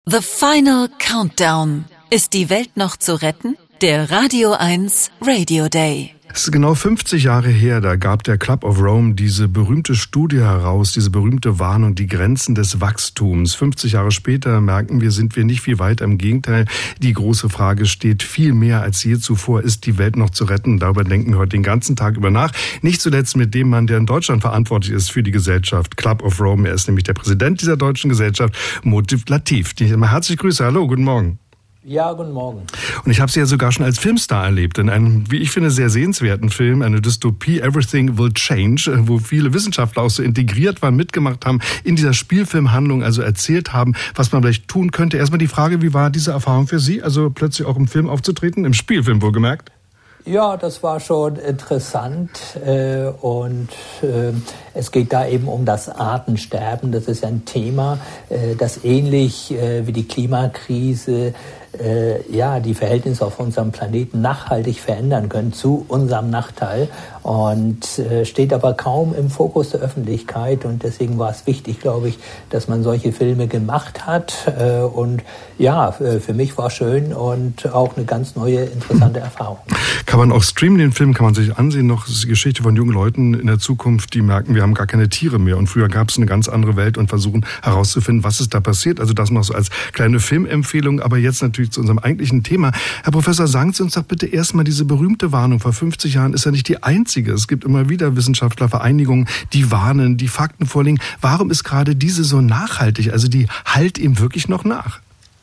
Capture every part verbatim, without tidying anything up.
The Final Countdown. Ist die Welt noch zu retten? Der Radio eins Radio Day. Es ist genau fünfzig Jahre her, da gab der Club of Rome diese berühmte Studie heraus, diese berühmte Warnung, die Grenzen des Wachstums. fünfzig Jahre später merken wir, sind wir nicht viel weiter. Im Gegenteil, die große Frage steht viel mehr als je zuvor, ist die Welt noch zu retten? Darüber denken wir heute den ganzen Tag über nach. Nicht zuletzt mit dem Mann, der in Deutschland verantwortlich ist für die Gesellschaft Club of Rome. Er ist nämlich der Präsident dieser deutschen Gesellschaft, Motiv Latif. Die ich immer herzlich grüße. Hallo, guten Morgen. Ja, guten Morgen. Und ich habe Sie ja sogar schon als Filmstar erlebt, in einem, wie ich finde, sehr sehenswerten Film, eine Dystopie, Everything Will Change, wo viele Wissenschaftler auch so integriert waren, mitgemacht haben, in dieser Spielfilmhandlung also erzählt haben, was man vielleicht tun könnte. Erstmal die Frage, wie war diese Erfahrung für Sie, also plötzlich auch im Film aufzutreten, im Spielfilm wohlgemerkt? Ja, das war schon interessant äh, und äh, es geht da eben um das Artensterben. Das ist ein Thema, äh, das ähnlich äh, wie die Klimakrise äh, ja die Verhältnisse auf unserem Planeten nachhaltig verändern können, zu unserem Nachteil, und äh, steht aber kaum im Fokus der Öffentlichkeit, und deswegen war es wichtig, glaube ich, dass man solche Filme gemacht hat, äh, und ja, für mich war schön und auch eine ganz neue, interessante Erfahrung. Kann man auch streamen, den Film kann man sich ansehen noch. Das ist die Geschichte von jungen Leuten in der Zukunft, die merken, wir haben gar keine Tiere mehr. Und früher gab es eine ganz andere Welt und versuchen herauszufinden, was ist da passiert. Also das noch so als kleine Filmempfehlung. Aber jetzt natürlich zu unserem eigentlichen Thema. Herr Professor, sagen Sie uns doch bitte erstmal, diese berühmte Warnung vor fünfzig Jahren ist ja nicht die einzige. Es gibt immer wieder Wissenschaftlervereinigungen, die warnen, die Fakten vorlegen. Warum ist gerade diese so nachhaltig? Also die halt ihm wirklich noch nach?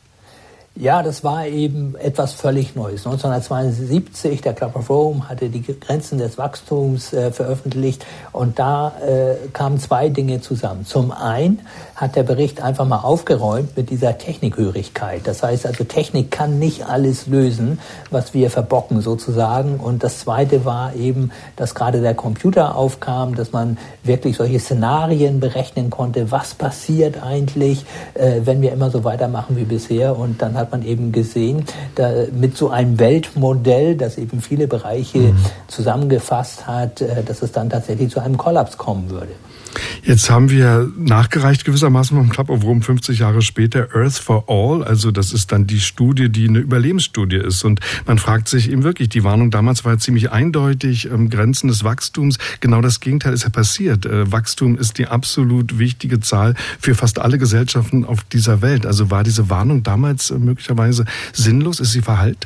Ja, das war eben etwas völlig Neues. neunzehnhundertzweiundsiebzig, der Club of Rome hatte die Grenzen des Wachstums äh, veröffentlicht, und da äh, kamen zwei Dinge zusammen. Zum einen hat der Bericht einfach mal aufgeräumt mit dieser Technikhörigkeit. Das heißt also, Technik kann nicht alles lösen, was wir verbocken sozusagen. Und das zweite war eben, dass gerade der Computer aufkam, dass man wirklich solche Szenarien berechnen konnte, was passiert eigentlich, äh, wenn wir immer so weitermachen wie bisher. Und dann hat man eben gesehen, da mit so einem Weltmodell, das eben viele Bereiche mhm. zusammengefasst hat, dass es dann tatsächlich zu einem Kollaps kommen würde. Jetzt haben wir nachgereicht gewissermaßen vom Club of Rome fünfzig Jahre später Earth for All, also das ist dann die Studie, die eine Überlebensstudie ist, und man fragt sich eben wirklich, die Warnung damals war ziemlich eindeutig, ähm, Grenzen des Wachstums, genau das Gegenteil ist ja passiert. Äh, Wachstum ist die absolut wichtige Zahl für fast alle Gesellschaften auf dieser Welt. Also war diese Warnung damals äh, möglicherweise sinnlos? Ist sie verhallt?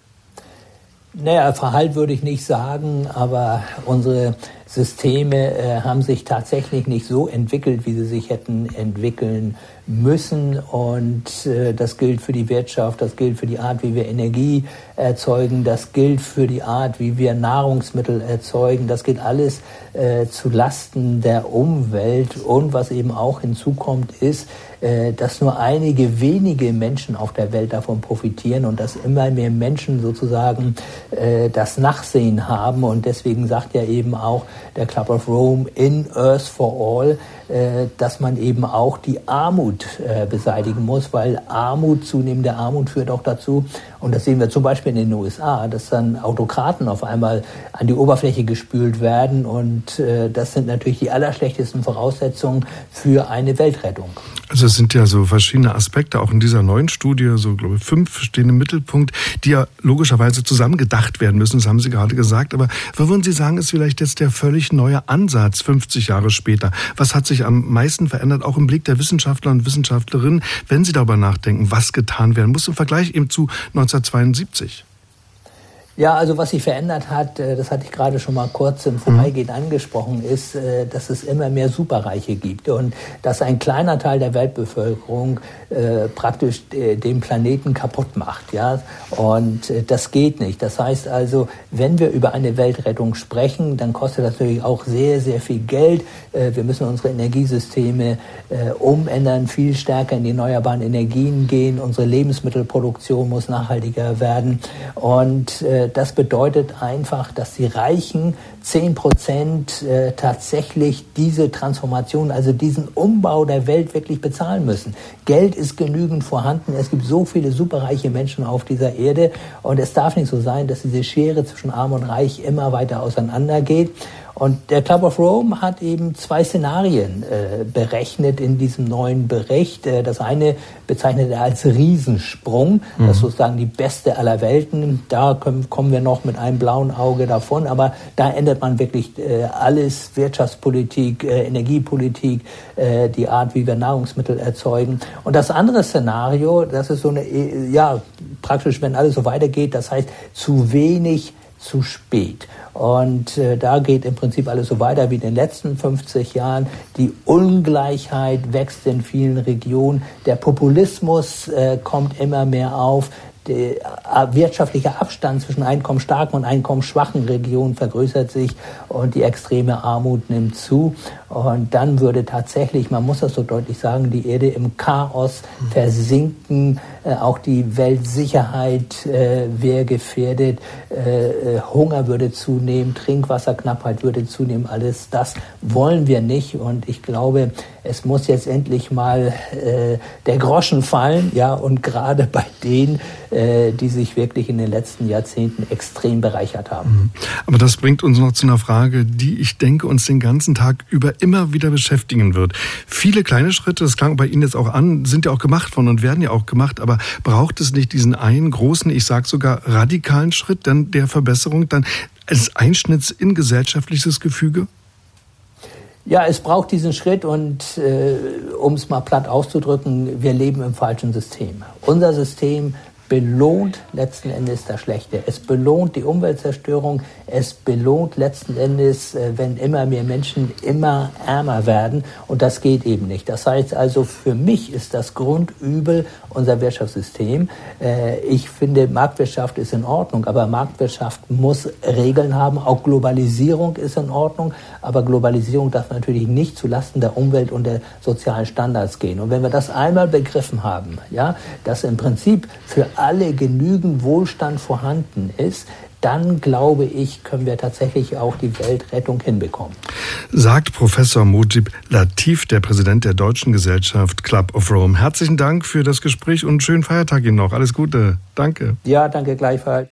Naja, verhallt würde ich nicht sagen, aber unsere Systeme äh, haben sich tatsächlich nicht so entwickelt, wie sie sich hätten entwickeln müssen, und äh, das gilt für die Wirtschaft, das gilt für die Art, wie wir Energie erzeugen, das gilt für die Art, wie wir Nahrungsmittel erzeugen, das geht alles äh, zu Lasten der Umwelt, und was eben auch hinzukommt ist, äh, dass nur einige wenige Menschen auf der Welt davon profitieren und dass immer mehr Menschen sozusagen äh, das Nachsehen haben, und deswegen sagt ja eben auch der Club of Rome in Earth for All, äh, dass man eben auch die Armut äh, beseitigen muss, weil Armut, zunehmende Armut führt auch dazu, und das sehen wir zum Beispiel in den U S A, dass dann Autokraten auf einmal an die Oberfläche gespült werden, und äh, das sind natürlich die allerschlechtesten Voraussetzungen für eine Weltrettung. Also es sind ja so verschiedene Aspekte, auch in dieser neuen Studie, so glaube ich fünf stehen im Mittelpunkt, die ja logischerweise zusammengedacht werden müssen, das haben Sie gerade gesagt. Aber was würden Sie sagen, ist vielleicht jetzt der völlig neue Ansatz fünfzig Jahre später? Was hat sich am meisten verändert, auch im Blick der Wissenschaftler und Wissenschaftlerinnen, wenn sie darüber nachdenken, was getan werden muss im Vergleich eben zu neunzehnhundertzweiundsiebzig? Ja, also was sich verändert hat, das hatte ich gerade schon mal kurz im Vorbeigehen mhm. angesprochen, ist, dass es immer mehr Superreiche gibt und dass ein kleiner Teil der Weltbevölkerung äh, praktisch äh, den Planeten kaputt macht. Ja? Und äh, das geht nicht. Das heißt also, wenn wir über eine Weltrettung sprechen, dann kostet das natürlich auch sehr, sehr viel Geld. Äh, wir müssen unsere Energiesysteme äh, umändern, viel stärker in die erneuerbaren Energien gehen. Unsere Lebensmittelproduktion muss nachhaltiger werden. Und äh, das bedeutet einfach, dass die Reichen zehn Prozent äh, tatsächlich diese Transformation, also diesen Umbau der Welt wirklich bezahlen müssen. Geld ist genügend vorhanden. Es gibt so viele superreiche Menschen auf dieser Erde, und es darf nicht so sein, dass diese Schere zwischen Arm und Reich immer weiter auseinandergeht. Und der Club of Rome hat eben zwei Szenarien äh, berechnet in diesem neuen Bericht. Äh, das eine bezeichnet er als Riesensprung, mhm. das ist sozusagen die beste aller Welten. Da können, kommen wir noch mit einem blauen Auge davon, aber da ändert man wirklich äh, alles, Wirtschaftspolitik, äh, Energiepolitik, äh, die Art, wie wir Nahrungsmittel erzeugen. Und das andere Szenario, das ist so eine, ja, praktisch, wenn alles so weitergeht, das heißt, zu wenig, zu spät. Und äh, da geht im Prinzip alles so weiter wie in den letzten fünfzig Jahren. Die Ungleichheit wächst in vielen Regionen. Der Populismus äh, kommt immer mehr auf. Der wirtschaftliche Abstand zwischen einkommensstarken und einkommensschwachen Regionen vergrößert sich und die extreme Armut nimmt zu. Und dann würde tatsächlich, man muss das so deutlich sagen, die Erde im Chaos versinken. Äh, auch die Weltsicherheit äh, wäre gefährdet. Äh, Hunger würde zunehmen, Trinkwasserknappheit würde zunehmen. Alles das wollen wir nicht. Und ich glaube, es muss jetzt endlich mal äh, der Groschen fallen, ja, und gerade bei denen, äh, die sich wirklich in den letzten Jahrzehnten extrem bereichert haben. Aber das bringt uns noch zu einer Frage, die ich denke, uns den ganzen Tag über immer wieder beschäftigen wird. Viele kleine Schritte, das klang bei Ihnen jetzt auch an, sind ja auch gemacht worden und werden ja auch gemacht, aber braucht es nicht diesen einen großen, ich sage sogar radikalen Schritt dann der Verbesserung, dann als Einschnitt in gesellschaftliches Gefüge? Ja, es braucht diesen Schritt und äh, um es mal platt auszudrücken, wir leben im falschen System. Unser System belohnt letzten Endes das Schlechte. Es belohnt die Umweltzerstörung, es belohnt letzten Endes, wenn immer mehr Menschen immer ärmer werden, und das geht eben nicht. Das heißt also, für mich ist das Grundübel unser Wirtschaftssystem. Ich finde, Marktwirtschaft ist in Ordnung, aber Marktwirtschaft muss Regeln haben. Auch Globalisierung ist in Ordnung, aber Globalisierung darf natürlich nicht zulasten der Umwelt und der sozialen Standards gehen. Und wenn wir das einmal begriffen haben, ja, dass im Prinzip für alle genügend Wohlstand vorhanden ist, dann glaube ich, können wir tatsächlich auch die Weltrettung hinbekommen. Sagt Professor Mujib Latif, der Präsident der Deutschen Gesellschaft Club of Rome. Herzlichen Dank für das Gespräch und schönen Feiertag Ihnen noch. Alles Gute. Danke. Ja, danke gleichfalls.